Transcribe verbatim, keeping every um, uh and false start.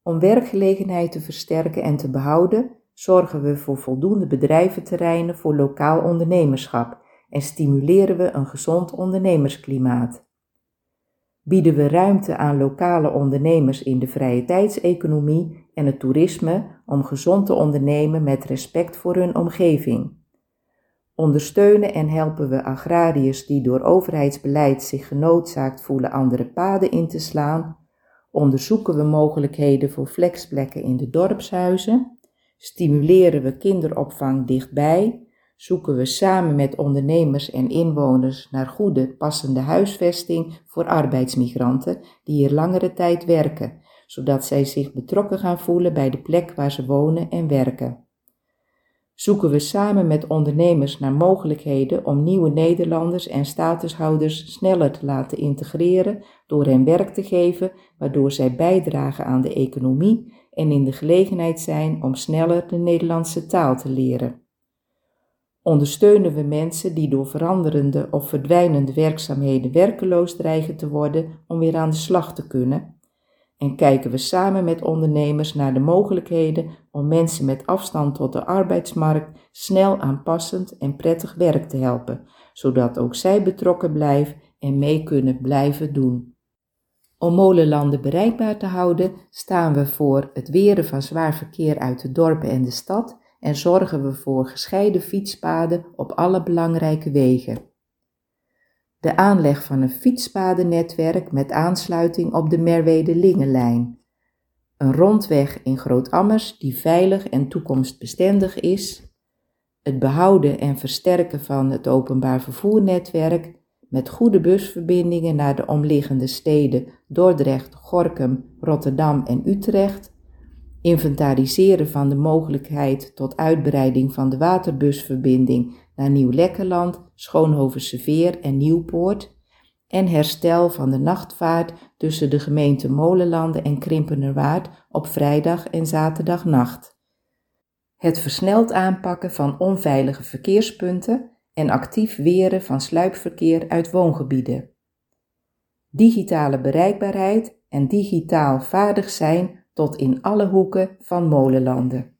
Om werkgelegenheid te versterken en te behouden, zorgen we voor voldoende bedrijventerreinen voor lokaal ondernemerschap en stimuleren we een gezond ondernemersklimaat. Bieden we ruimte aan lokale ondernemers in de vrije tijdseconomie en het toerisme om gezond te ondernemen met respect voor hun omgeving. Ondersteunen en helpen we agrariërs die door overheidsbeleid zich genoodzaakt voelen andere paden in te slaan. Onderzoeken we mogelijkheden voor flexplekken in de dorpshuizen. Stimuleren we kinderopvang dichtbij. Zoeken we samen met ondernemers en inwoners naar goede, passende huisvesting voor arbeidsmigranten die hier langere tijd werken, zodat zij zich betrokken gaan voelen bij de plek waar ze wonen en werken. Zoeken we samen met ondernemers naar mogelijkheden om nieuwe Nederlanders en statushouders sneller te laten integreren door hen werk te geven, waardoor zij bijdragen aan de economie en in de gelegenheid zijn om sneller de Nederlandse taal te leren. Ondersteunen we mensen die door veranderende of verdwijnende werkzaamheden werkeloos dreigen te worden om weer aan de slag te kunnen. En kijken we samen met ondernemers naar de mogelijkheden om mensen met afstand tot de arbeidsmarkt snel aanpassend en prettig werk te helpen, zodat ook zij betrokken blijven en mee kunnen blijven doen. Om molenlanden bereikbaar te houden, staan we voor het weren van zwaar verkeer uit de dorpen en de stad en zorgen we voor gescheiden fietspaden op alle belangrijke wegen. De aanleg van een fietspadennetwerk met aansluiting op de Merwede-Lingenlijn. Een rondweg in Groot-Ammers die veilig en toekomstbestendig is. Het behouden en versterken van het openbaar vervoernetwerk met goede busverbindingen naar de omliggende steden Dordrecht, Gorinchem, Rotterdam en Utrecht. Inventariseren van de mogelijkheid tot uitbreiding van de waterbusverbinding naar Nieuw-Lekkerland, Schoonhovense-Veer en Nieuwpoort en herstel van de nachtvaart tussen de gemeenten Molenlanden en Krimpenerwaard op vrijdag en zaterdagnacht. Het versneld aanpakken van onveilige verkeerspunten en actief weren van sluipverkeer uit woongebieden. Digitale bereikbaarheid en digitaal vaardig zijn tot in alle hoeken van Molenlanden.